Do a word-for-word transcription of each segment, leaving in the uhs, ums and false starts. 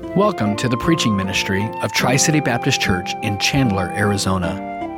Welcome to the preaching ministry of Tri-City Baptist Church in Chandler, Arizona.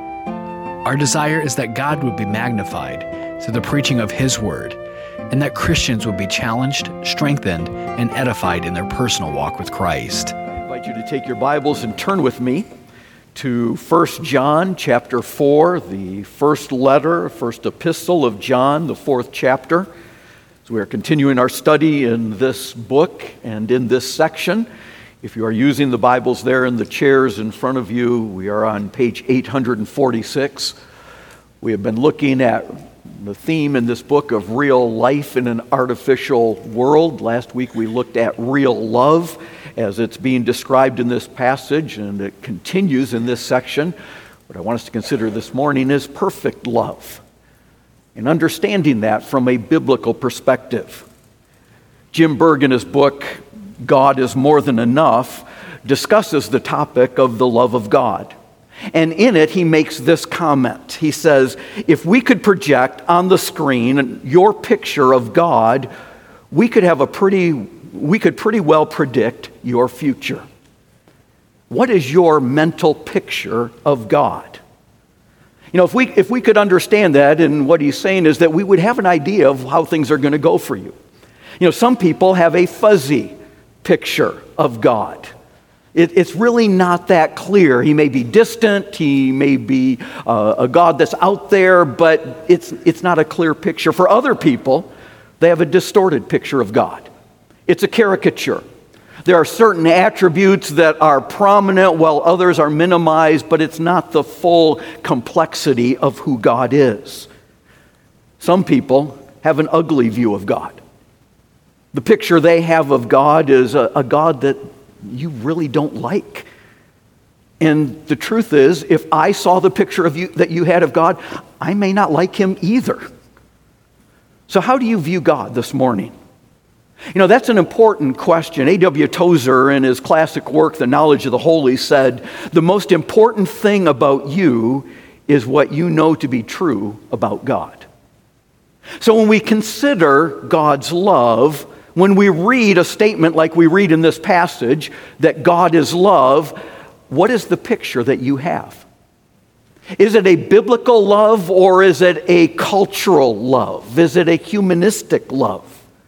Our desire is that God would be magnified through the preaching of His Word, and that Christians would be challenged, strengthened, and edified in their personal walk with Christ. I invite you to take your Bibles and turn with me to First John chapter four, the first letter, first epistle of John, the fourth chapter. So we are continuing our study in this book and in this section. If you are using the Bibles there in the chairs in front of you, we are on page eight hundred forty-six. We have been looking at the theme in this book of real life in an artificial world. Last week we looked at real love as it's being described in this passage, and it continues in this section. What I want us to consider this morning is perfect love, and understanding that from a biblical perspective. Jim Berg, in his book, God is More Than Enough, discusses the topic of the love of God. And in it, he makes this comment. He says, if we could project on the screen your picture of God, we could have a pretty, we could pretty well predict your future. What is your mental picture of God? You know, if we, if we could understand that, and what he's saying is that we would have an idea of how things are going to go for you. You know, some people have a fuzzy picture of God. It, it's really not that clear. He may be distant, he may be uh, a God that's out there, but it's, it's not a clear picture. For other people, they have a distorted picture of God. It's a caricature. There are certain attributes that are prominent while others are minimized, but it's not the full complexity of who God is. Some people have an ugly view of God. The picture they have of God is a, a God that you really don't like. And the truth is, if I saw the picture of you that you had of God, I may not like Him either. So how do you view God this morning? You know, that's an important question. A W Tozer, in his classic work, The Knowledge of the Holy, said, the most important thing about you is what you know to be true about God. So when we consider God's love, when we read a statement like we read in this passage, that God is love, what is the picture that you have? Is it a biblical love, or is it a cultural love? Is it a humanistic love?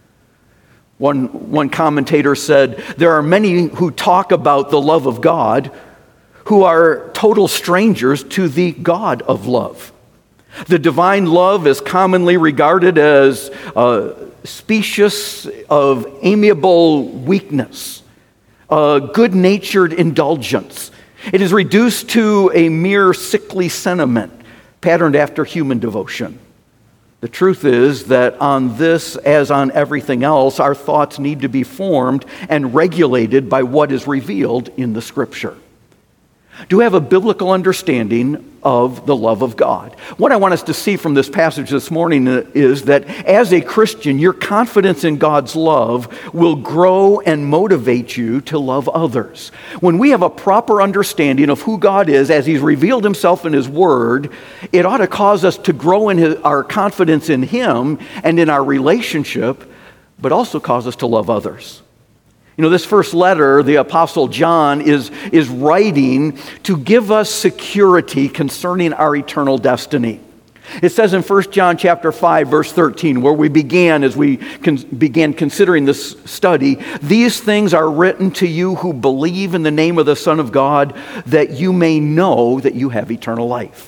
One, one commentator said, there are many who talk about the love of God who are total strangers to the God of love. The divine love is commonly regarded as uh, specious of amiable weakness, a good-natured indulgence. It is reduced to a mere sickly sentiment patterned after human devotion. The truth is that on this, as on everything else, our thoughts need to be formed and regulated by what is revealed in the Scripture. Do we have a biblical understanding of the love of God? What I want us to see from this passage this morning is that as a Christian, your confidence in God's love will grow and motivate you to love others. When we have a proper understanding of who God is as He's revealed Himself in His Word, it ought to cause us to grow in his, our confidence in Him and in our relationship, but also cause us to love others. You know, this first letter, the Apostle John is, is writing to give us security concerning our eternal destiny. It says in First John chapter five, verse thirteen, where we began as we con- began considering this study, these things are written to you who believe in the name of the Son of God, that you may know that you have eternal life.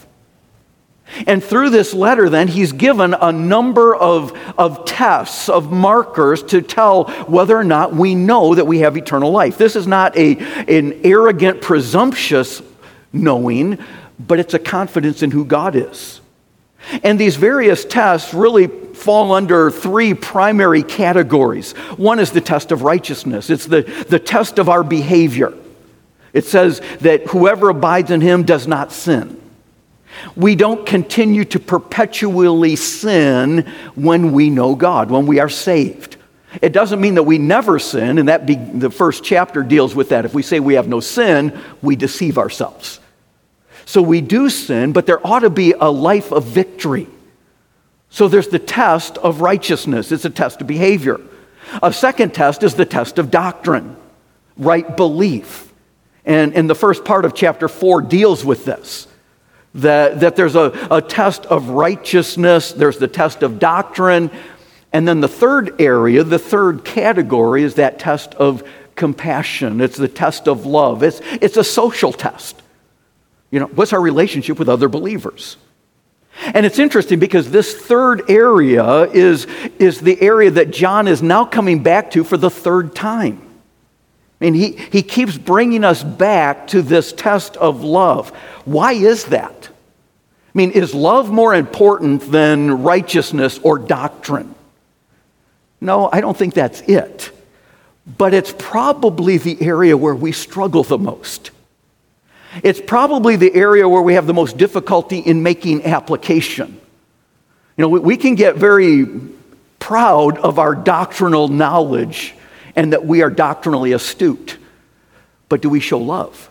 And through this letter, then, he's given a number of, of tests, of markers to tell whether or not we know that we have eternal life. This is not a, an arrogant, presumptuous knowing, but it's a confidence in who God is. And these various tests really fall under three primary categories. One is the test of righteousness. It's the, the test of our behavior. It says that whoever abides in Him does not sin. We don't continue to perpetually sin when we know God, when we are saved. It doesn't mean that we never sin, and that be, the first chapter deals with that. If we say we have no sin, we deceive ourselves. So we do sin, but there ought to be a life of victory. So there's the test of righteousness. It's a test of behavior. A second test is the test of doctrine. right belief. And, and the first part of chapter four deals with this, that, that there's a, a test of righteousness, there's the test of doctrine, and then the third area, the third category is that test of compassion. It's the test of love. It's, it's a social test. You know, what's our relationship with other believers? And it's interesting because this third area is, is the area that John is now coming back to for the third time. I mean, he, he keeps bringing us back to this test of love. Why is that? I mean, is love more important than righteousness or doctrine? No, I don't think that's it. But it's probably the area where we struggle the most. It's probably the area where we have the most difficulty in making application. You know, we, we can get very proud of our doctrinal knowledge and that we are doctrinally astute. But do we show love?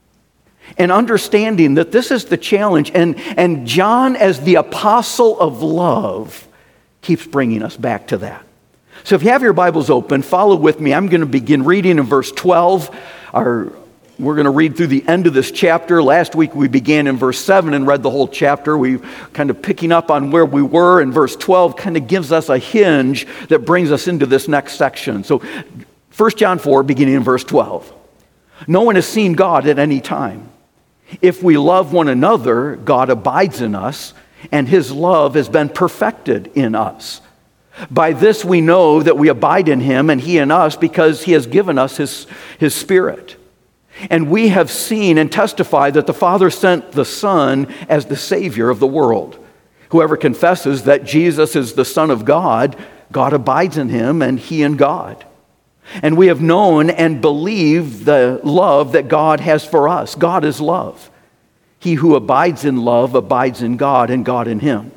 And understanding that this is the challenge, and, and John, as the apostle of love, keeps bringing us back to that. So if you have your Bibles open, follow with me. I'm going to begin reading in verse twelve. Our, we're going to read through the end of this chapter. Last week we began in verse seven and read the whole chapter. We kind of picking up on where we were, and verse twelve kind of gives us a hinge that brings us into this next section. So First John four, beginning in verse twelve. No one has seen God at any time. If we love one another, God abides in us, and his love has been perfected in us. By this we know that we abide in him and he in us, because he has given us his, his Spirit. And we have seen and testified that the Father sent the Son as the Savior of the world. Whoever confesses that Jesus is the Son of God, God abides in him and he in God. And we have known and believed the love that God has for us. God is love. He who abides in love abides in God, and God in him.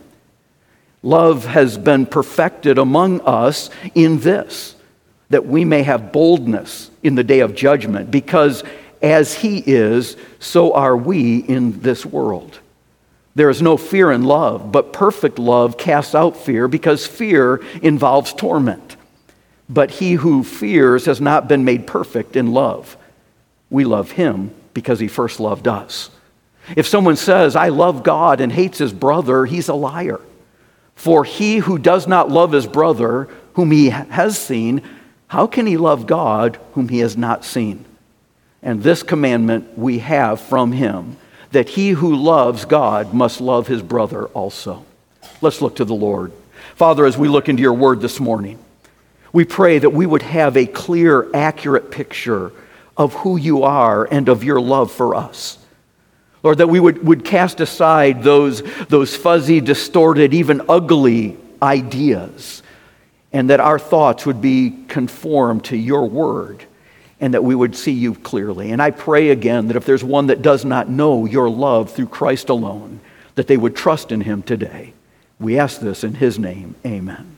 Love has been perfected among us in this, that we may have boldness in the day of judgment, because as he is, so are we in this world. There is no fear in love, but perfect love casts out fear, because fear involves torment. But he who fears has not been made perfect in love. We love him because he first loved us. If someone says, I love God, and hates his brother, he's a liar. For he who does not love his brother, whom he has seen, how can he love God, whom he has not seen? And this commandment we have from him, that he who loves God must love his brother also. Let's look to the Lord. Father, as we look into your word this morning, we pray that we would have a clear, accurate picture of who you are and of your love for us. Lord, that we would, would cast aside those, those fuzzy, distorted, even ugly ideas, and that our thoughts would be conformed to your word, and that we would see you clearly. And I pray again that if there's one that does not know your love through Christ alone, that they would trust in him today. We ask this in his name. Amen.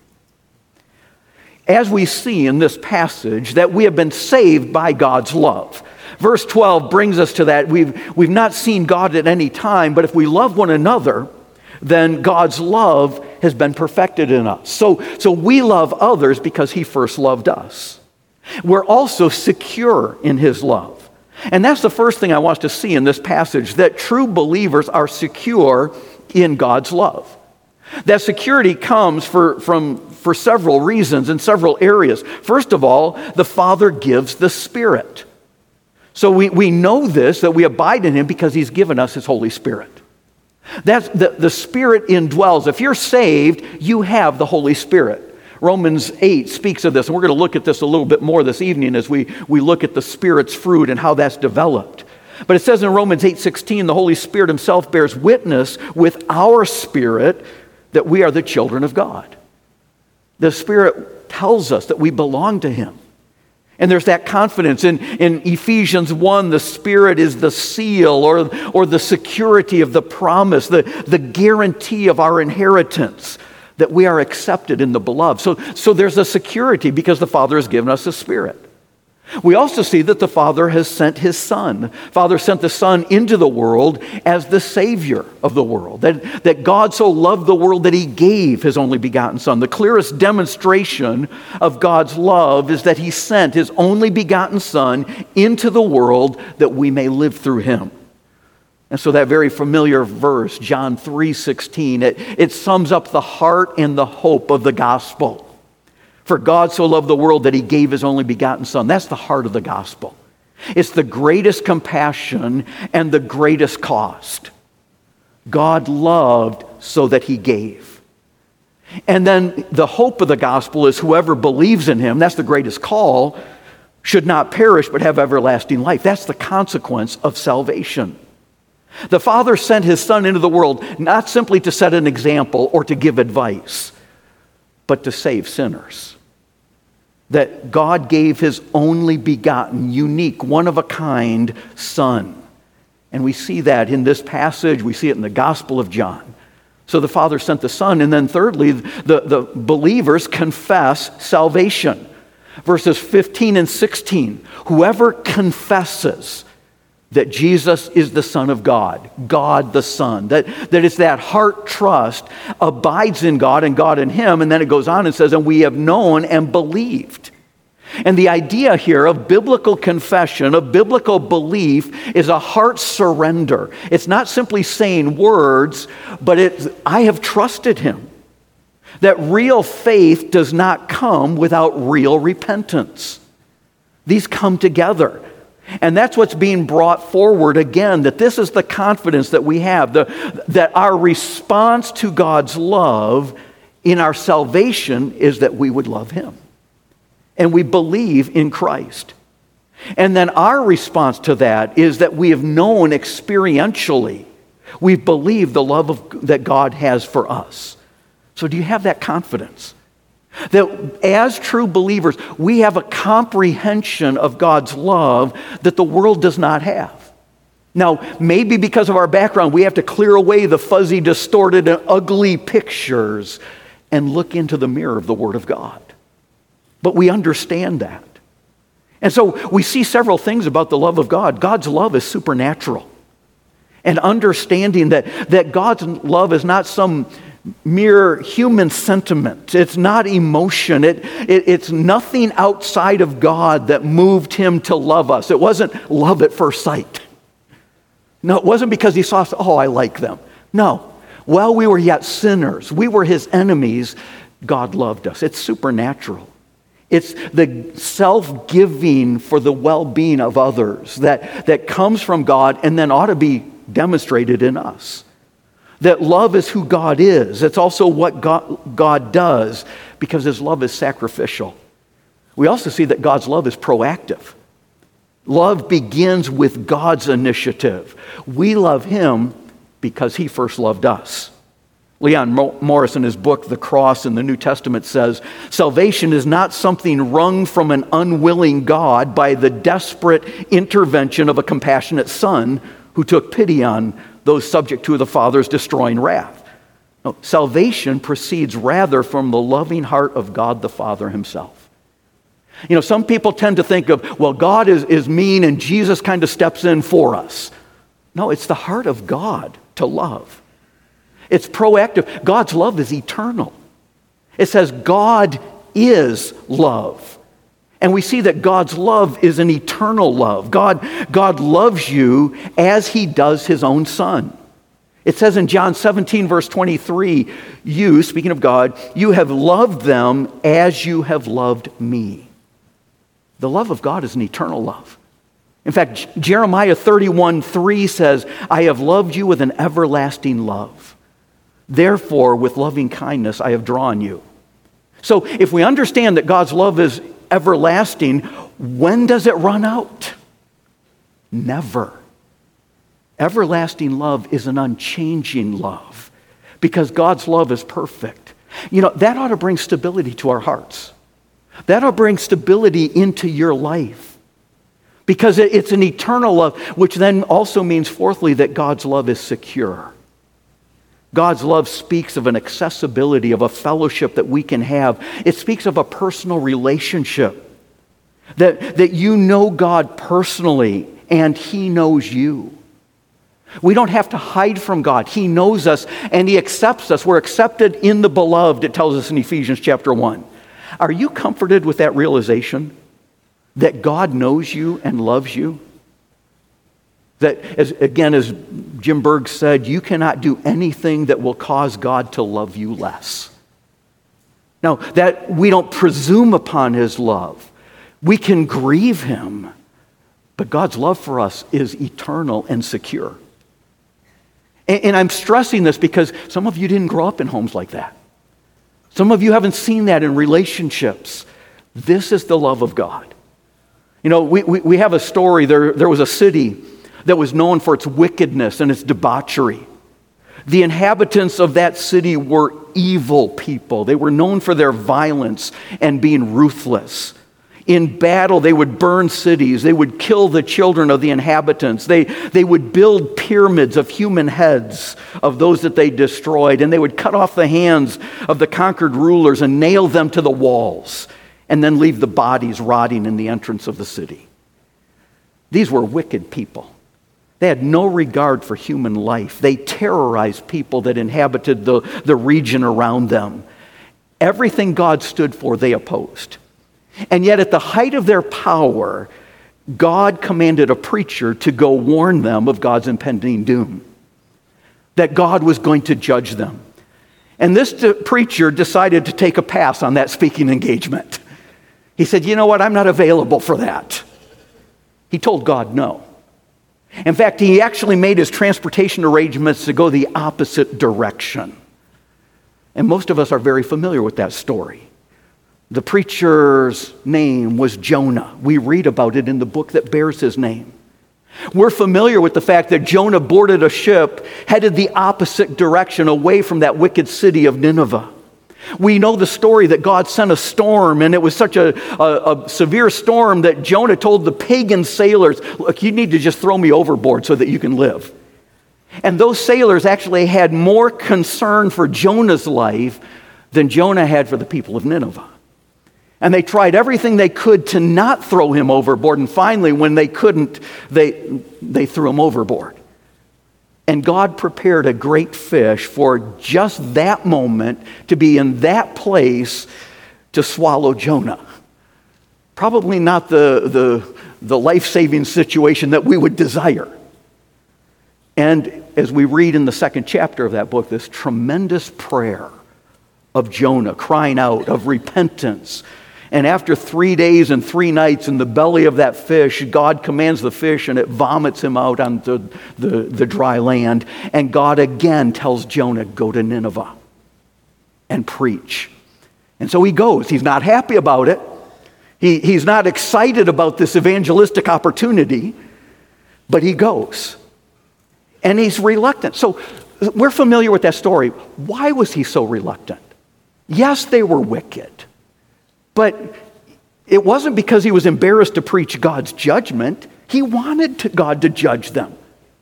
As we see in this passage that we have been saved by God's love. Verse twelve brings us to that. We've, we've not seen God at any time, but if we love one another, then God's love has been perfected in us. So, so we love others because he first loved us. We're also secure in his love. And that's the first thing I want us to see in this passage, that true believers are secure in God's love. That security comes for, from, for several reasons in several areas. First of all, the Father gives the Spirit. So we, we know this, that we abide in him because he's given us his Holy Spirit. That's the, the Spirit indwells. If you're saved, you have the Holy Spirit. Romans eight speaks of this, and we're going to look at this a little bit more this evening as we, we look at the Spirit's fruit and how that's developed. But it says in Romans eight sixteen, the Holy Spirit himself bears witness with our spirit that we are the children of God. The Spirit tells us that we belong to him. And there's that confidence. In, in Ephesians one, the Spirit is the seal or, or the security of the promise, the, the guarantee of our inheritance, that we are accepted in the beloved. So, so there's a security because the Father has given us the Spirit. We also see that the Father has sent his Son. Father sent the Son into the world as the Savior of the world. That, that God so loved the world that he gave his only begotten Son. The clearest demonstration of God's love is that he sent his only begotten Son into the world that we may live through him. And so that very familiar verse, John three sixteen, it, it sums up the heart and the hope of the gospel. For God so loved the world that he gave his only begotten Son. That's the heart of the gospel. It's the greatest compassion and the greatest cost. God loved so that he gave. And then the hope of the gospel is whoever believes in him, that's the greatest call, should not perish but have everlasting life. That's the consequence of salvation. The Father sent his Son into the world not simply to set an example or to give advice, but to save sinners. That God gave his only begotten, unique, one-of-a-kind Son. And we see that in this passage. We see it in the Gospel of John. So the Father sent the Son. And then thirdly, the, the believers confess salvation. Verses fifteen and sixteen. Whoever confesses that Jesus is the Son of God, God the Son, that, that it's that heart trust, abides in God and God in him, and then it goes on and says, and we have known and believed. And the idea here of biblical confession, of biblical belief, is a heart surrender. It's not simply saying words, but it's, I have trusted him. That real faith does not come without real repentance. These come together. And that's what's being brought forward again, that this is the confidence that we have, the, that our response to God's love in our salvation is that we would love him. And we believe in Christ. And then our response to that is that we have known experientially, we've believed the love of, that God has for us. So do you have that confidence? That as true believers, we have a comprehension of God's love that the world does not have. Now, maybe because of our background, we have to clear away the fuzzy, distorted, and ugly pictures and look into the mirror of the Word of God. But we understand that. And so we see several things about the love of God. God's love is supernatural. And understanding that, that God's love is not some mere human sentiment. It's not emotion. It, it, it's nothing outside of God that moved him to love us. It wasn't love at first sight. No, it wasn't because he saw us, oh, I like them. No. While we were yet sinners, we were his enemies, God loved us. It's supernatural. It's the self-giving for the well-being of others that, that comes from God and then ought to be demonstrated in us. That love is who God is. It's also what God, God does because his love is sacrificial. We also see that God's love is proactive. Love begins with God's initiative. We love him because he first loved us. Leon Morris, in his book, The Cross in the New Testament, says, salvation is not something wrung from an unwilling God by the desperate intervention of a compassionate son who took pity on those subject to the Father's destroying wrath. No, salvation proceeds rather from the loving heart of God the Father himself. You know, some people tend to think of, well, God is, is mean and Jesus kind of steps in for us. No, it's the heart of God to love. It's proactive. God's love is eternal. It says God is love. And we see that God's love is an eternal love. God, God loves you as he does his own Son. It says in John seventeen, verse twenty-three, you, speaking of God, you have loved them as you have loved me. The love of God is an eternal love. In fact, Jeremiah thirty-one, three says, I have loved you with an everlasting love. Therefore, with loving kindness, I have drawn you. So if we understand that God's love is everlasting, when does it run out? Never. Everlasting love is an unchanging love because God's love is perfect. You know, that ought to bring stability to our hearts. That ought to bring stability into your life because it's an eternal love, which then also means, fourthly, that God's love is secure. God's love speaks of an accessibility, of a fellowship that we can have. It speaks of a personal relationship. that, that you know God personally and He knows you. We don't have to hide from God. He knows us and He accepts us. We're accepted in the beloved, it tells us in Ephesians chapter one. Are you comforted with that realization that God knows you and loves you? That, as, again, as Jim Berg said, you cannot do anything that will cause God to love you less. Now, that we don't presume upon His love. We can grieve Him, but God's love for us is eternal and secure. And, and I'm stressing this because some of you didn't grow up in homes like that. Some of you haven't seen that in relationships. This is the love of God. You know, we, we, we have a story. There, there was a city that was known for its wickedness and its debauchery. The inhabitants of that city were evil people. They were known for their violence and being ruthless. In battle, they would burn cities. They would kill the children of the inhabitants. They, they would build pyramids of human heads of those that they destroyed. And they would cut off the hands of the conquered rulers and nail them to the walls and then leave the bodies rotting in the entrance of the city. These were wicked people. They had no regard for human life. They terrorized people that inhabited the, the region around them. Everything God stood for, they opposed. And yet at the height of their power, God commanded a preacher to go warn them of God's impending doom, that God was going to judge them. And this d- preacher decided to take a pass on that speaking engagement. He said, you know what, I'm not available for that. He told God no. In fact, he actually made his transportation arrangements to go the opposite direction. And most of us are very familiar with that story. The preacher's name was Jonah. We read about it in the book that bears his name. We're familiar with the fact that Jonah boarded a ship, headed the opposite direction away from that wicked city of Nineveh. We know the story that God sent a storm, and it was such a, a, a severe storm that Jonah told the pagan sailors, look, you need to just throw me overboard so that you can live. And those sailors actually had more concern for Jonah's life than Jonah had for the people of Nineveh. And they tried everything they could to not throw him overboard, and finally, when they couldn't, they, they threw him overboard. And God prepared a great fish for just that moment to be in that place to swallow Jonah. Probably not the, the, the life-saving situation that we would desire. And as we read in the second chapter of that book, this tremendous prayer of Jonah crying out of repentance. And after three days and three nights in the belly of that fish, God commands the fish and it vomits him out onto the, the, the dry land. And God again tells Jonah, go to Nineveh and preach. And so he goes. He's not happy about it. He, he's not excited about this evangelistic opportunity, but he goes. And he's reluctant. So we're familiar with that story. Why was he so reluctant? Yes, they were wicked. But it wasn't because he was embarrassed to preach God's judgment. He wanted to, God to judge them.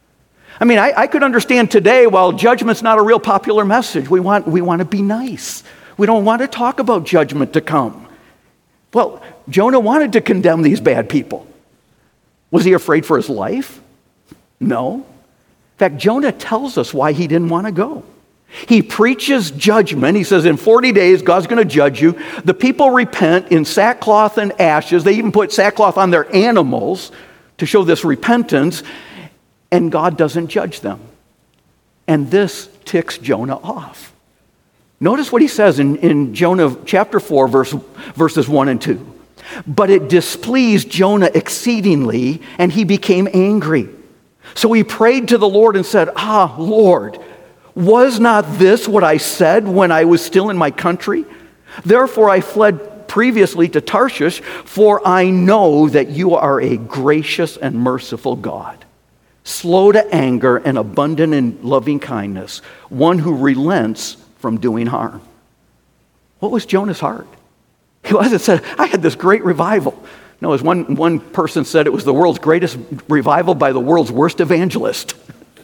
I mean, I, I could understand today, well, judgment's not a real popular message. We want, we want to be nice. We don't want to talk about judgment to come. Well, Jonah wanted to condemn these bad people. Was he afraid for his life? No. In fact, Jonah tells us why he didn't want to go. He preaches judgment. He says, in forty days, God's going to judge you. The people repent in sackcloth and ashes. They even put sackcloth on their animals to show this repentance, and God doesn't judge them. And this ticks Jonah off. Notice what he says in, in Jonah chapter four, verse, verses one and two. But it displeased Jonah exceedingly, and he became angry. So he prayed to the Lord and said, ah, Lord, was not this what I said when I was still in my country? Therefore I fled previously to Tarshish, for I know that you are a gracious and merciful God, slow to anger and abundant in loving kindness, one who relents from doing harm. What was Jonah's heart? He wasn't said, I had this great revival. No, as one, one person said, it was the world's greatest revival by the world's worst evangelist.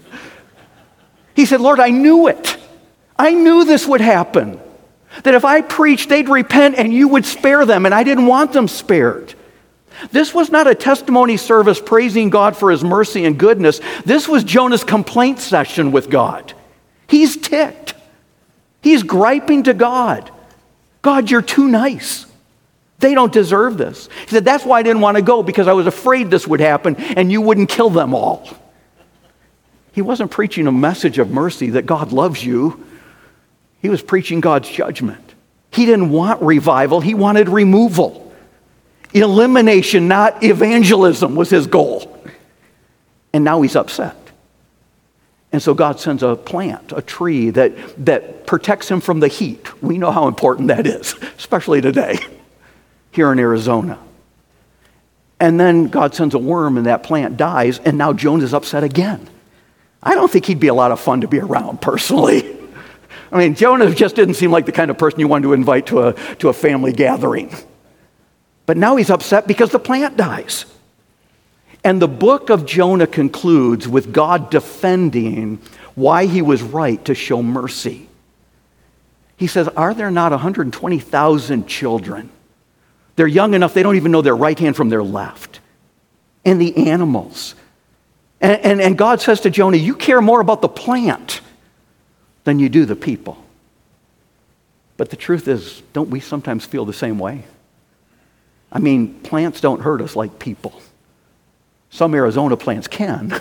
He said, Lord, I knew it. I knew this would happen. That if I preached, they'd repent and you would spare them, and I didn't want them spared. This was not a testimony service praising God for his mercy and goodness. This was Jonah's complaint session with God. He's ticked. He's griping to God. God, you're too nice. They don't deserve this. He said, that's why I didn't want to go, because I was afraid this would happen and you wouldn't kill them all. He wasn't preaching a message of mercy that God loves you. He was preaching God's judgment. He didn't want revival. He wanted removal. Elimination, not evangelism, was his goal. And now he's upset. And so God sends a plant, a tree that, that protects him from the heat. We know how important that is, especially today, here in Arizona. And then God sends a worm and that plant dies, and now Jonah's upset again. I don't think he'd be a lot of fun to be around personally. I mean, Jonah just didn't seem like the kind of person you wanted to invite to a, to a family gathering. But now he's upset because the plant dies. And the book of Jonah concludes with God defending why he was right to show mercy. He says, are there not one hundred twenty thousand children? They're young enough, they don't even know their right hand from their left. And the animals. And, and, and God says to Jonah, you care more about the plant than you do the people. But the truth is, don't we sometimes feel the same way? I mean, plants don't hurt us like people. Some Arizona plants can.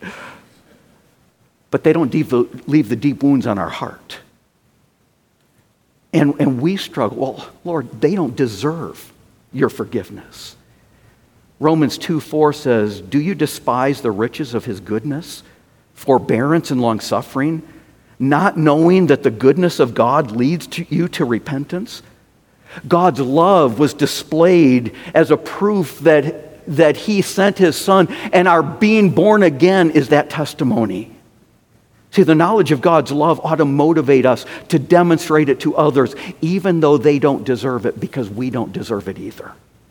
But they don't leave the deep wounds on our heart. And, and we struggle. Well, Lord, they don't deserve your forgiveness. Romans two four says, do you despise the riches of his goodness, forbearance and long-suffering, not knowing that the goodness of God leads to you to repentance? God's love was displayed as a proof that, that he sent his son, and our being born again is that testimony. See, the knowledge of God's love ought to motivate us to demonstrate it to others, even though they don't deserve it, because we don't deserve it either.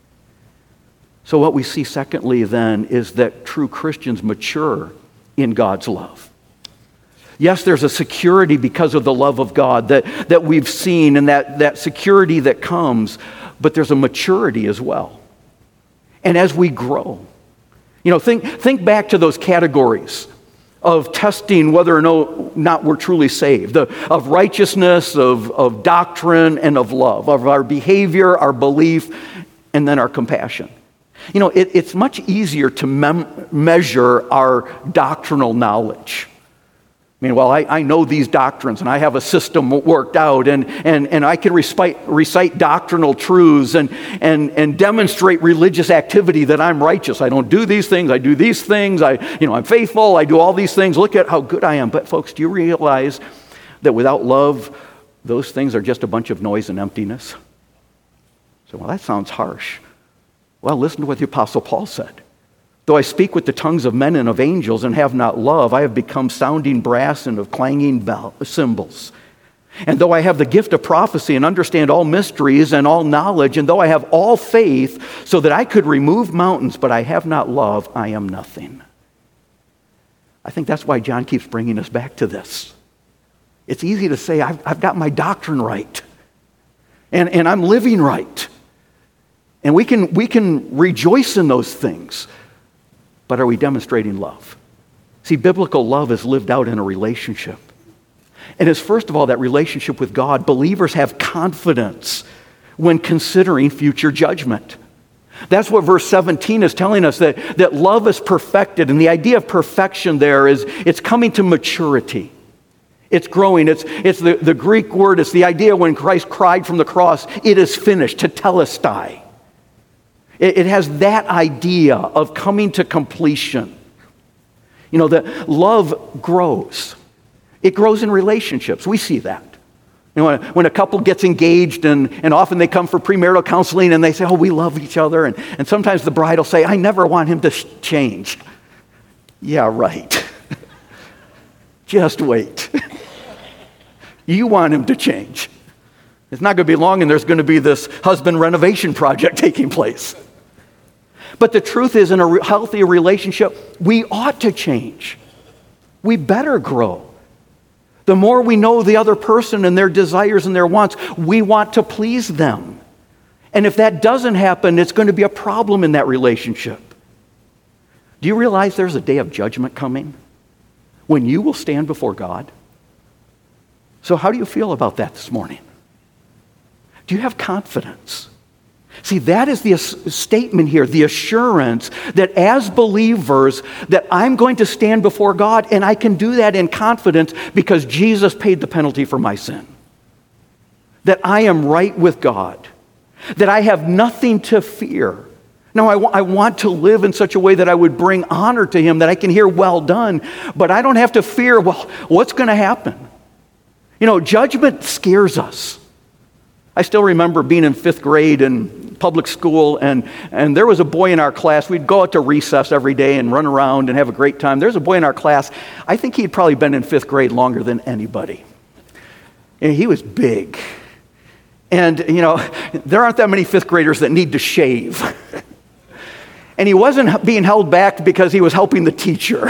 So what we see secondly then is that true Christians mature in God's love. Yes, there's a security because of the love of God that, that we've seen, and that, that security that comes, but there's a maturity as well. And as we grow, you know, think, think back to those categories of testing whether or no, not we're truly saved, the, of righteousness, of, of doctrine, and of love, of our behavior, our belief, and then our compassion. You know, it, it's much easier to mem- measure our doctrinal knowledge. I mean, well, I, I know these doctrines, and I have a system worked out, and, and, and I can recite, recite doctrinal truths and, and, and demonstrate religious activity that I'm righteous. I don't do these things. I do these things. I, you know, I'm faithful. I do all these things. Look at how good I am. But folks, do you realize that without love, those things are just a bunch of noise and emptiness? So, well, that sounds harsh. Well, listen to what the Apostle Paul said. Though I speak with the tongues of men and of angels and have not love, I have become sounding brass and of clanging bell, cymbals. And though I have the gift of prophecy and understand all mysteries and all knowledge, and though I have all faith so that I could remove mountains, but I have not love, I am nothing. I think that's why John keeps bringing us back to this. It's easy to say, I've, I've got my doctrine right, and, and I'm living right. And we can, we can rejoice in those things. But are we demonstrating love? See, biblical love is lived out in a relationship. And it's first of all that relationship with God. Believers have confidence when considering future judgment. That's what verse seventeen is telling us, that, that love is perfected. And the idea of perfection there is it's coming to maturity. It's growing. It's, it's the, the Greek word. It's the idea when Christ cried from the cross, it is finished, tetelestai. It has that idea of coming to completion. You know, that love grows. It grows in relationships. We see that. You know, when, when a couple gets engaged, and, and often they come for premarital counseling, and they say, oh, we love each other. And, and sometimes the bride will say, I never want him to change. Yeah, right. Just wait. You want him to change. It's not going to be long, and there's going to be this husband renovation project taking place. But the truth is, in a healthy relationship, we ought to change. We better grow. The more we know the other person and their desires and their wants, we want to please them. And if that doesn't happen, it's going to be a problem in that relationship. Do you realize there's a day of judgment coming when you will stand before God? So how do you feel about that this morning? Do you have confidence? See, that is the statement here, the assurance that as believers that I'm going to stand before God, and I can do that in confidence because Jesus paid the penalty for my sin. That I am right with God. That I have nothing to fear. Now, I, w- I want to live in such a way that I would bring honor to Him, that I can hear well done, but I don't have to fear, well, what's going to happen? You know, judgment scares us. I still remember being in fifth grade in public school, and, and there was a boy in our class. We'd go out to recess every day and run around and have a great time. There's a boy in our class, I think he'd probably been in fifth grade longer than anybody. And he was big. And, you know, there aren't that many fifth graders that need to shave. And he wasn't being held back because he was helping the teacher.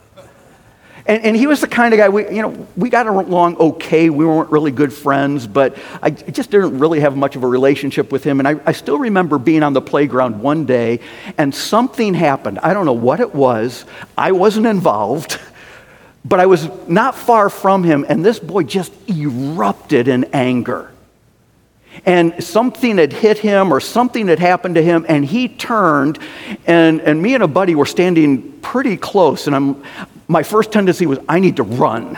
And, and he was the kind of guy, we, you know, we got along okay. We weren't really good friends, but I just didn't really have much of a relationship with him. And I, I still remember being on the playground one day, and something happened. I don't know what it was. I wasn't involved, but I was not far from him, and this boy just erupted in anger. And something had hit him or something had happened to him, and he turned, and, and me and a buddy were standing pretty close, and I'm, my first tendency was, I need to run.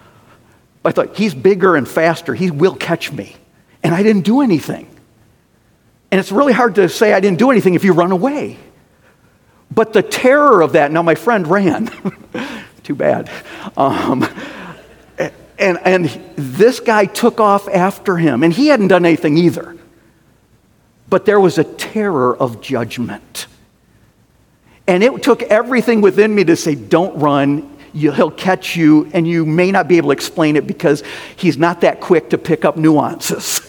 I thought, he's bigger and faster. He will catch me. And I didn't do anything. And it's really hard to say I didn't do anything if you run away. But the terror of that, now my friend ran. Too bad. Um, And, and this guy took off after him, and he hadn't done anything either. But there was a terror of judgment. And it took everything within me to say, don't run, you, he'll catch you, and you may not be able to explain it because he's not that quick to pick up nuances.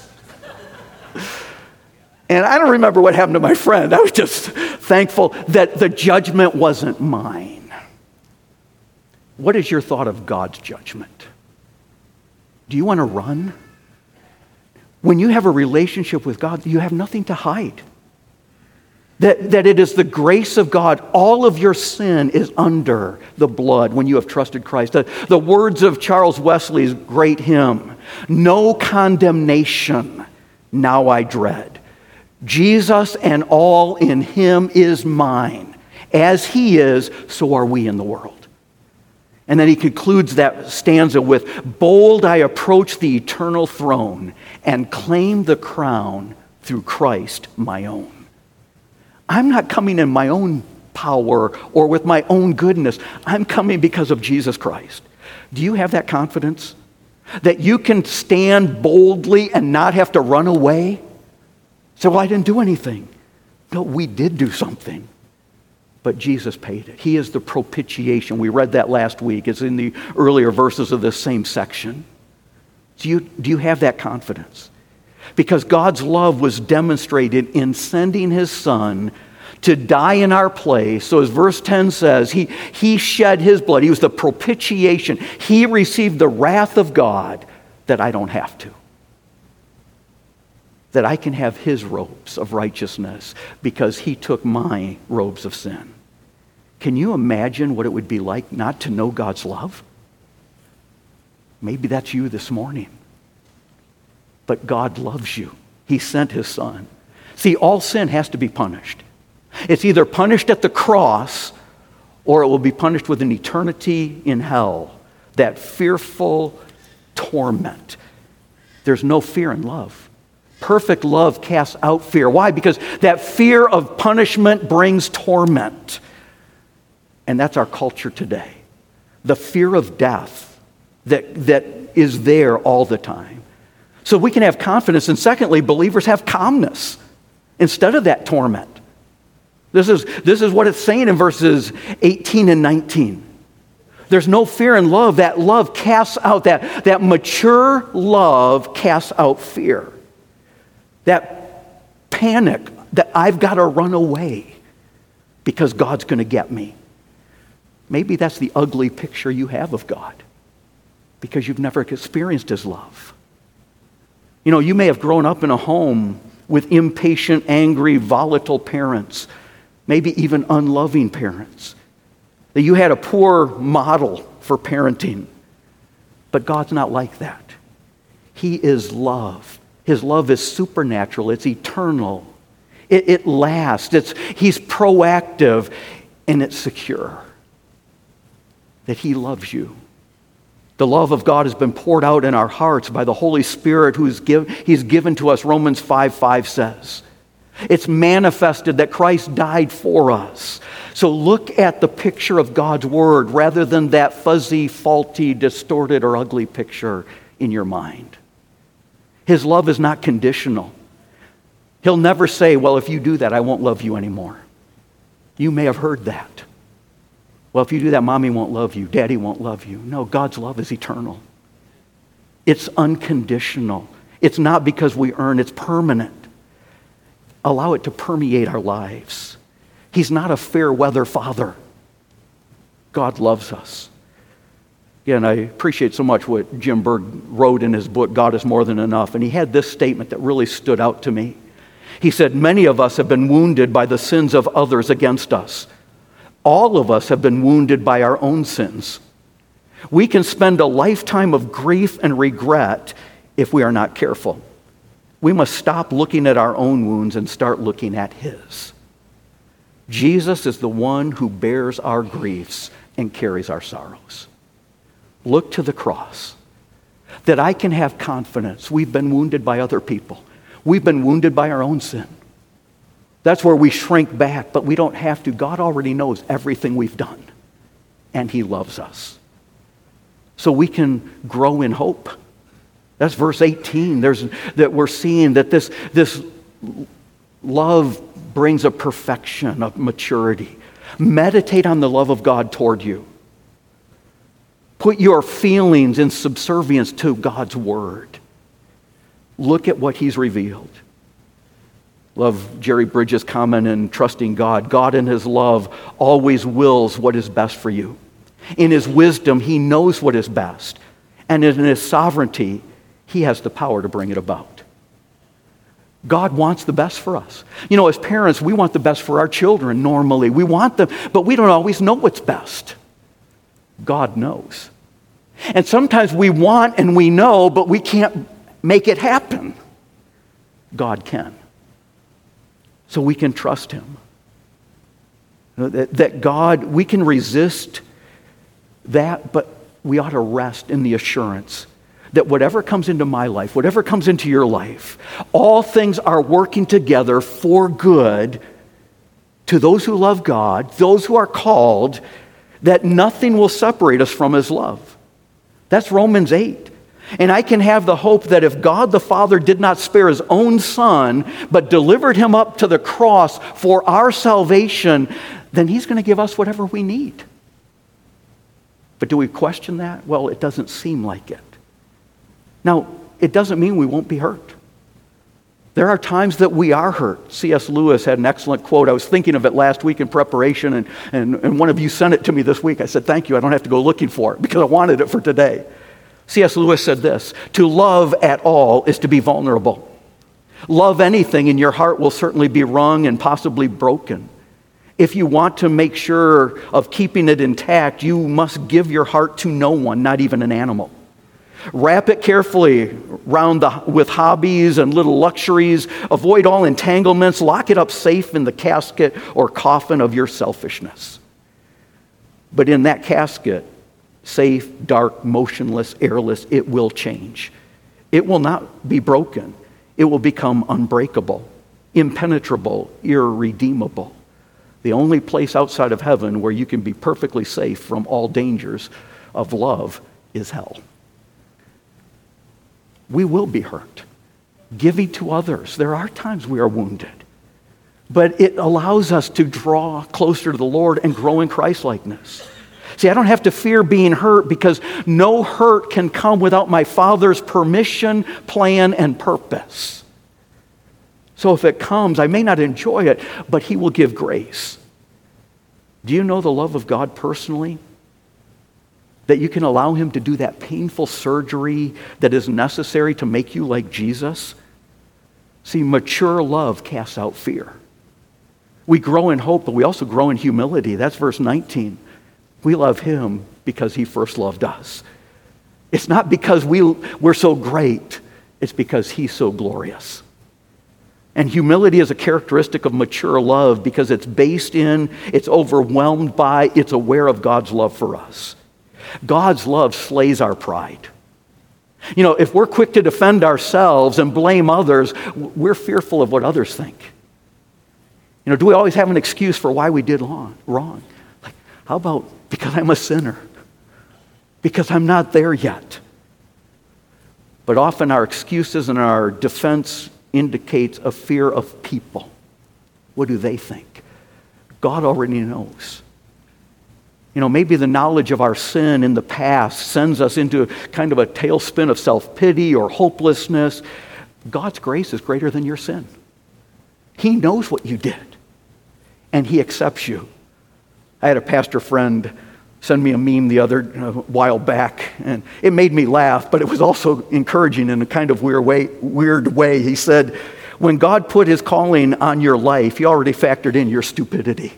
And I don't remember what happened to my friend. I was just thankful that the judgment wasn't mine. What is your thought of God's judgment? Do you want to run? When you have a relationship with God, you have nothing to hide. That, that it is the grace of God. All of your sin is under the blood when you have trusted Christ. The, the words of Charles Wesley's great hymn, no condemnation now I dread. Jesus and all in Him is mine. As He is, so are we in the world. And then he concludes that stanza with, bold I approach the eternal throne and claim the crown through Christ my own. I'm not coming in my own power or with my own goodness. I'm coming because of Jesus Christ. Do you have that confidence? That you can stand boldly and not have to run away? Say, well, I didn't do anything. No, we did do something. But Jesus paid it. He is the propitiation. We read that last week. It's in the earlier verses of this same section. Do you, do you have that confidence? Because God's love was demonstrated in sending His Son to die in our place. So as verse ten says, he, he shed His blood. He was the propitiation. He received the wrath of God that I don't have to. That I can have His robes of righteousness because He took my robes of sin. Can you imagine what it would be like not to know God's love? Maybe that's you this morning. But God loves you. He sent His Son. See, all sin has to be punished. It's either punished at the cross or it will be punished with an eternity in hell. That fearful torment. There's no fear in love. Perfect love casts out fear. Why? Because that fear of punishment brings torment. And that's our culture today. The fear of death that, that is there all the time. So we can have confidence. And secondly, believers have calmness instead of that torment. This is, this is what it's saying in verses eighteen and nineteen. There's no fear in love. That love casts out, that, that mature love casts out fear. That panic that I've got to run away because God's going to get me. Maybe that's the ugly picture you have of God because you've never experienced His love. You know, you may have grown up in a home with impatient, angry, volatile parents, maybe even unloving parents. That you had a poor model for parenting. But God's not like that. He is love. His love is supernatural. It's eternal. It, it lasts. It's, he's proactive, and it's secure. That he loves you. The love of God has been poured out in our hearts by the Holy Spirit who's give, he's given to us, Romans five five says. It's manifested that Christ died for us. So look at the picture of God's Word rather than that fuzzy, faulty, distorted, or ugly picture in your mind. His love is not conditional. He'll never say, well, if you do that, I won't love you anymore. You may have heard that. Well, if you do that, mommy won't love you, daddy won't love you. No, God's love is eternal. It's unconditional. It's not because we earn, it's permanent. Allow it to permeate our lives. He's not a fair weather father. God loves us. Again, I appreciate so much what Jim Berg wrote in his book, God is More Than Enough. And he had this statement that really stood out to me. He said, many of us have been wounded by the sins of others against us. All of us have been wounded by our own sins. We can spend a lifetime of grief and regret if we are not careful. We must stop looking at our own wounds and start looking at his. Jesus is the one who bears our griefs and carries our sorrows. Look to the cross, that I can have confidence. We've been wounded by other people. We've been wounded by our own sin. That's where we shrink back, but we don't have to. God already knows everything we've done, and he loves us. So we can grow in hope. That's verse eighteen. There's, that we're seeing that this, this love brings a perfection, of maturity. Meditate on the love of God toward you. Put your feelings in subservience to God's word. Look at what he's revealed. Love Jerry Bridges' comment in Trusting God. God in his love always wills what is best for you. In his wisdom, he knows what is best. And in his sovereignty, he has the power to bring it about. God wants the best for us. You know, as parents, we want the best for our children normally. We want them, but we don't always know what's best. God knows. And sometimes we want and we know, but we can't make it happen. God can. So we can trust him. That, that God, we can resist that, but we ought to rest in the assurance that whatever comes into my life, whatever comes into your life, all things are working together for good to those who love God, those who are called, that nothing will separate us from his love. That's Romans eight. And I can have the hope that if God the Father did not spare his own Son, but delivered him up to the cross for our salvation, then he's going to give us whatever we need. But do we question that? Well, it doesn't seem like it. Now, it doesn't mean we won't be hurt. There are times that we are hurt. C S Lewis had an excellent quote. I was thinking of it last week in preparation, and, and, and one of you sent it to me this week. I said, thank you. I don't have to go looking for it because I wanted it for today. C S Lewis said this, to love at all is to be vulnerable. Love anything and your heart will certainly be wrung and possibly broken. If you want to make sure of keeping it intact, you must give your heart to no one, not even an animal. Wrap it carefully round the, with hobbies and little luxuries. Avoid all entanglements. Lock it up safe in the casket or coffin of your selfishness. But in that casket, safe, dark, motionless, airless, it will change. It will not be broken. It will become unbreakable, impenetrable, irredeemable. The only place outside of heaven where you can be perfectly safe from all dangers of love is hell. We will be hurt. Giving to others. There are times we are wounded. But it allows us to draw closer to the Lord and grow in Christ-likeness. See, I don't have to fear being hurt because no hurt can come without my Father's permission, plan, and purpose. So if it comes, I may not enjoy it, but he will give grace. Do you know the love of God personally? That you can allow him to do that painful surgery that is necessary to make you like Jesus? See, mature love casts out fear. We grow in hope, but we also grow in humility. That's verse nineteen. We love him because he first loved us. It's not because we, we're so great. It's because he's so glorious. And humility is a characteristic of mature love because it's based in, it's overwhelmed by, it's aware of God's love for us. God's love slays our pride. You know, if we're quick to defend ourselves and blame others, we're fearful of what others think. You know, do we always have an excuse for why we did wrong? Like, how about because I'm a sinner? Because I'm not there yet. But often our excuses and our defense indicates a fear of people. What do they think? God already knows. You know, maybe the knowledge of our sin in the past sends us into kind of a tailspin of self-pity or hopelessness. God's grace is greater than your sin. He knows what you did, and he accepts you. I had a pastor friend send me a meme the other uh, while back, and it made me laugh, but it was also encouraging in a kind of weird way. Weird way. He said, when God put his calling on your life, he already factored in your stupidity.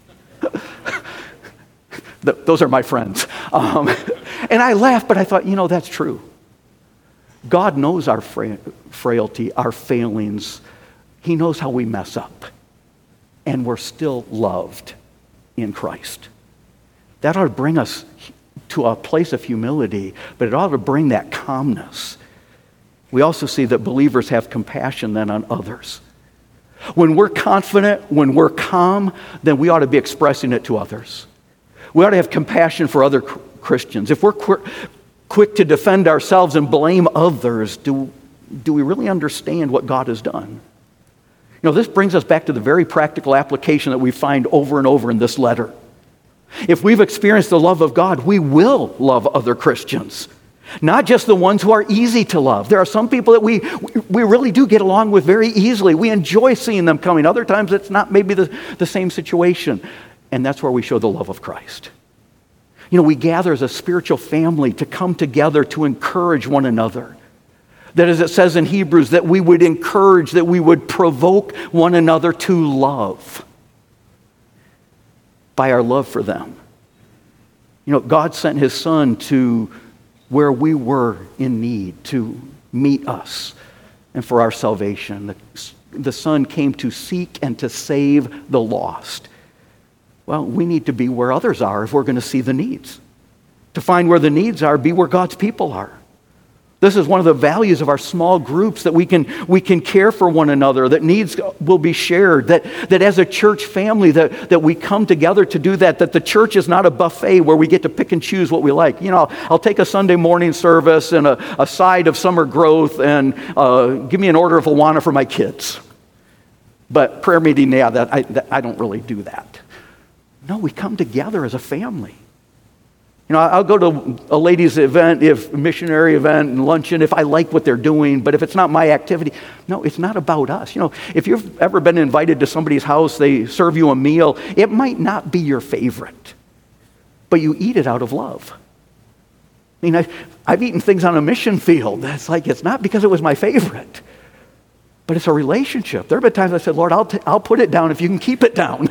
Those are my friends. Um, and I laughed, but I thought, you know, that's true. God knows our fra- frailty, our failings. He knows how we mess up. And we're still loved in Christ. That ought to bring us to a place of humility, but it ought to bring that calmness. We also see that believers have compassion then on others. When we're confident, when we're calm, then we ought to be expressing it to others. We ought to have compassion for other Christians. If we're qu- quick to defend ourselves and blame others, do, do we really understand what God has done? You know, this brings us back to the very practical application that we find over and over in this letter. If we've experienced the love of God, we will love other Christians. Not just the ones who are easy to love. There are some people that we, we really do get along with very easily. We enjoy seeing them coming. Other times it's not maybe the, the same situation. And that's where we show the love of Christ. You know, we gather as a spiritual family to come together to encourage one another. That, as it says in Hebrews, that we would encourage, that we would provoke one another to love by our love for them. You know, God sent his Son to where we were in need, to meet us and for our salvation. The, the Son came to seek and to save the lost. Well, we need to be where others are if we're going to see the needs. To find where the needs are, be where God's people are. This is one of the values of our small groups, that we can, we can care for one another, that needs will be shared, that, that as a church family, that, that we come together to do that, that the church is not a buffet where we get to pick and choose what we like. You know, I'll take a Sunday morning service and a, a side of summer growth and uh, give me an order of Awana for my kids. But prayer meeting, yeah, that, I, that, I don't really do that. No, we come together as a family. You know, I'll go to a ladies' event, if missionary event and luncheon, if I like what they're doing, but if it's not my activity, no, it's not about us. You know, if you've ever been invited to somebody's house, they serve you a meal, it might not be your favorite, but you eat it out of love. I mean, I've, I've eaten things on a mission field that's like, it's not because it was my favorite, but it's a relationship. There have been times I said, Lord, I'll, t- I'll put it down if you can keep it down.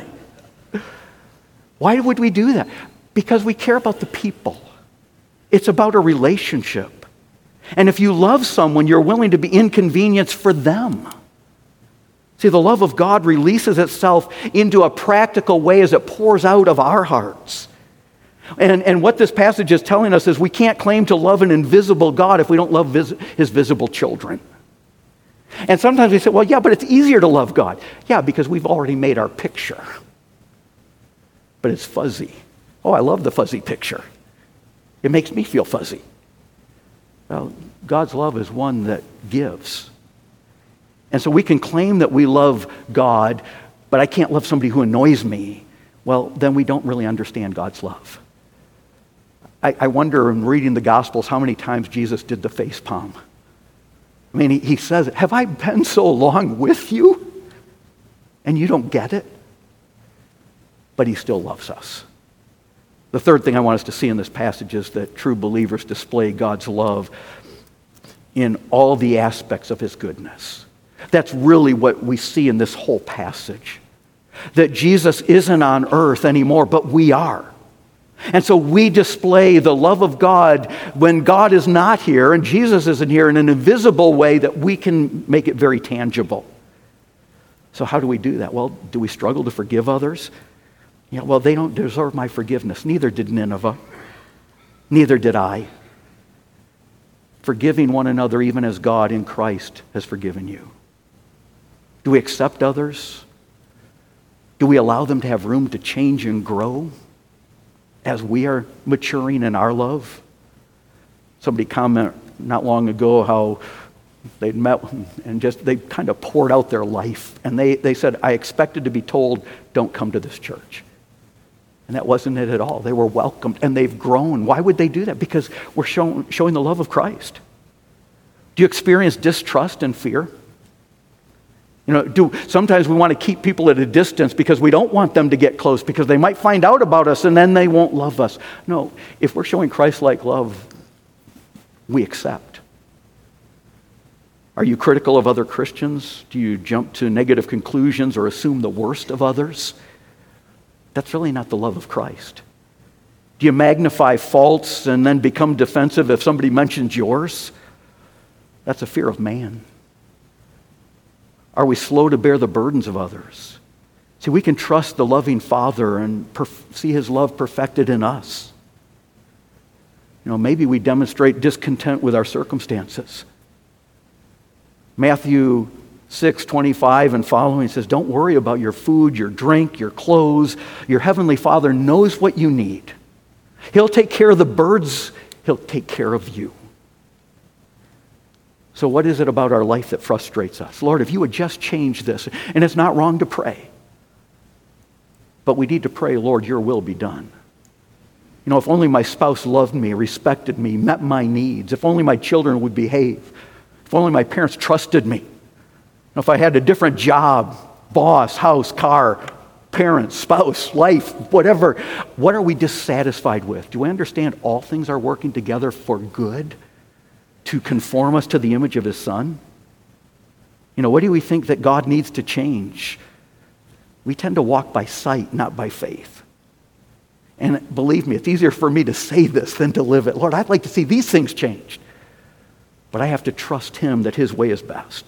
Why would we do that? Because we care about the people. It's about a relationship. And if you love someone, you're willing to be inconvenienced for them. See, the love of God releases itself into a practical way as it pours out of our hearts. And, and what this passage is telling us is we can't claim to love an invisible God if we don't love vis- his visible children. And sometimes we say, well, yeah, but it's easier to love God. Yeah, because we've already made our picture. But it's fuzzy. Oh, I love the fuzzy picture. It makes me feel fuzzy. Well, God's love is one that gives. And so we can claim that we love God, but I can't love somebody who annoys me. Well, then we don't really understand God's love. I, I wonder in reading the Gospels how many times Jesus did the face palm. I mean, he, he says, have I been so long with you? And you don't get it? But he still loves us. The third thing I want us to see in this passage is that true believers display God's love in all the aspects of his goodness. That's really what we see in this whole passage. That Jesus isn't on earth anymore, but we are. And so we display the love of God when God is not here and Jesus isn't here in an invisible way that we can make it very tangible. So how do we do that? Well, do we struggle to forgive others? Yeah, well, they don't deserve my forgiveness. Neither did Nineveh. Neither did I. Forgiving one another even as God in Christ has forgiven you. Do we accept others? Do we allow them to have room to change and grow as we are maturing in our love? Somebody commented not long ago how they'd met and just they kind of poured out their life. And they, they said, I expected to be told, don't come to this church. And that wasn't it at all. They were welcomed and they've grown. Why would they do that? Because we're showing, showing the love of Christ. Do you experience distrust and fear? You know, do sometimes we want to keep people at a distance because we don't want them to get close because they might find out about us and then they won't love us. No, if we're showing Christ-like love, we accept. Are you critical of other Christians? Do you jump to negative conclusions or assume the worst of others? That's really not the love of Christ. Do you magnify faults and then become defensive if somebody mentions yours? That's a fear of man. Are we slow to bear the burdens of others? See, we can trust the loving Father and perf- see His love perfected in us. You know, maybe we demonstrate discontent with our circumstances. Matthew six twenty-five and following says, don't worry about your food, your drink, your clothes. Your heavenly Father knows what you need. He'll take care of the birds. He'll take care of you. So what is it about our life that frustrates us? Lord, if you would just change this. And it's not wrong to pray. But we need to pray, Lord, your will be done. You know, if only my spouse loved me, respected me, met my needs. If only my children would behave. If only my parents trusted me. If I had a different job, boss, house, car, parents, spouse, life, whatever. What are we dissatisfied with? Do we understand all things are working together for good? To conform us to the image of His Son? You know, what do we think that God needs to change? We tend to walk by sight, not by faith. And believe me, it's easier for me to say this than to live it. Lord, I'd like to see these things changed. But I have to trust Him that His way is best.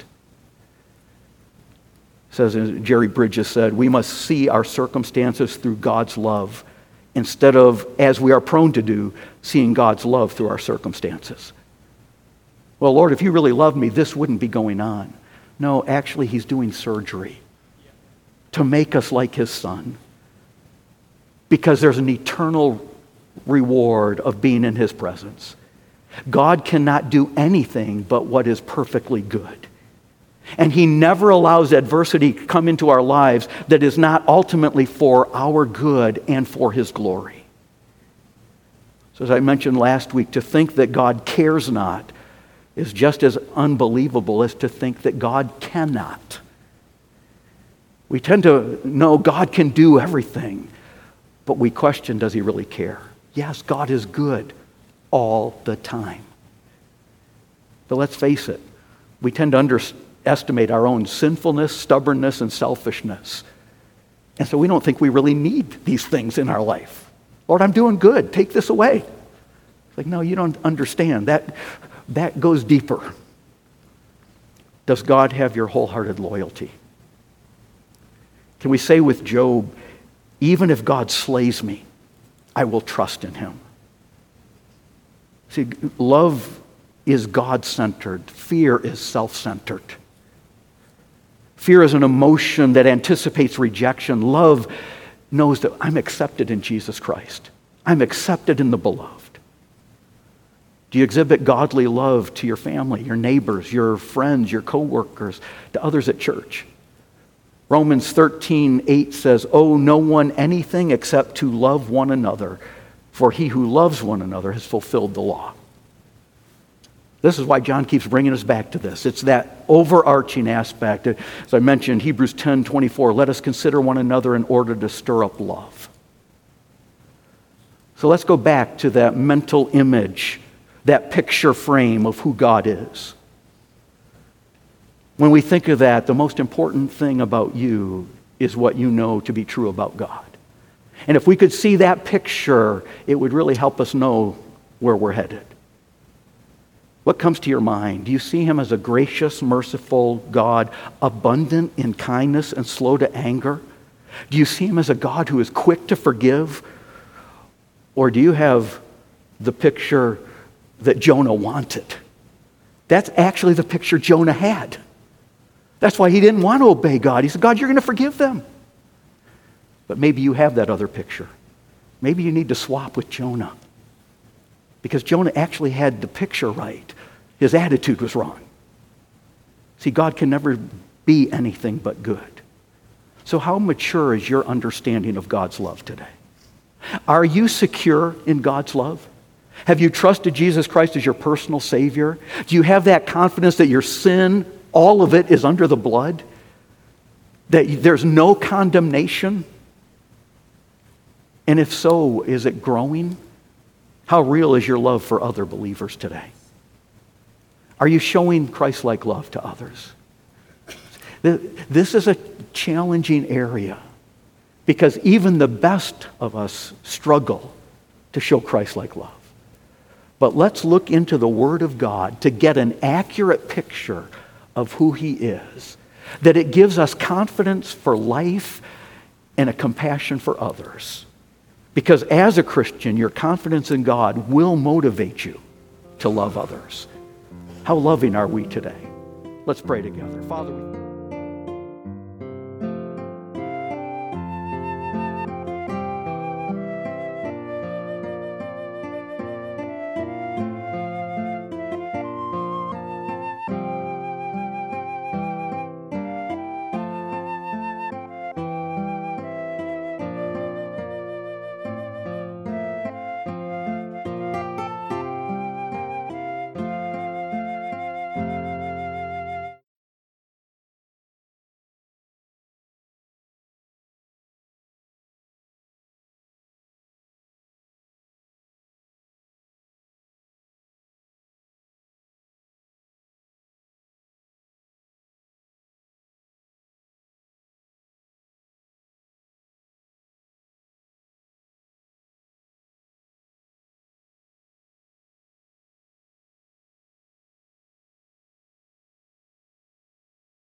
It says, as Jerry Bridges said, we must see our circumstances through God's love instead of, as we are prone to do, seeing God's love through our circumstances. Well, Lord, if you really loved me, this wouldn't be going on. No, actually, He's doing surgery to make us like His Son. Because there's an eternal reward of being in His presence. God cannot do anything but what is perfectly good. And He never allows adversity to come into our lives that is not ultimately for our good and for His glory. So as I mentioned last week, to think that God cares not is just as unbelievable as to think that God cannot. We tend to know God can do everything, but we question, does He really care? Yes, God is good all the time. But let's face it, we tend to underestimate our own sinfulness, stubbornness, and selfishness. And so we don't think we really need these things in our life. Lord, I'm doing good. Take this away. It's like, no, you don't understand. That That goes deeper. Does God have your wholehearted loyalty? Can we say with Job, even if God slays me, I will trust in Him? See, love is God-centered. Fear is self-centered. Fear is an emotion that anticipates rejection. Love knows that I'm accepted in Jesus Christ. I'm accepted in the beloved. Do you exhibit godly love to your family, your neighbors, your friends, your co-workers, to others at church? Romans thirteen eight says, owe no one anything except to love one another, for he who loves one another has fulfilled the law. This is why John keeps bringing us back to this. It's that overarching aspect. As I mentioned, Hebrews ten twenty-four, let us consider one another in order to stir up love. So let's go back to that mental image, that picture frame of who God is. When we think of that, the most important thing about you is what you know to be true about God. And if we could see that picture, it would really help us know where we're headed. What comes to your mind? Do you see him as a gracious, merciful God, abundant in kindness and slow to anger? Do you see him as a God who is quick to forgive? Or do you have the picture that Jonah wanted? That's actually the picture Jonah had. That's why he didn't want to obey God. He said, God, you're going to forgive them. But maybe you have that other picture. Maybe you need to swap with Jonah. Because Jonah actually had the picture right. His attitude was wrong. See, God can never be anything but good. So how mature is your understanding of God's love today? Are you secure in God's love? Have you trusted Jesus Christ as your personal Savior? Do you have that confidence that your sin, all of it, is under the blood? That there's no condemnation? And if so, is it growing? How real is your love for other believers today? Are you showing Christ-like love to others? This is a challenging area because even the best of us struggle to show Christ-like love. But let's look into the Word of God to get an accurate picture of who He is, that it gives us confidence for life and a compassion for others. Because as a Christian, your confidence in God will motivate you to love others. How loving are we today? Let's pray together. Father, we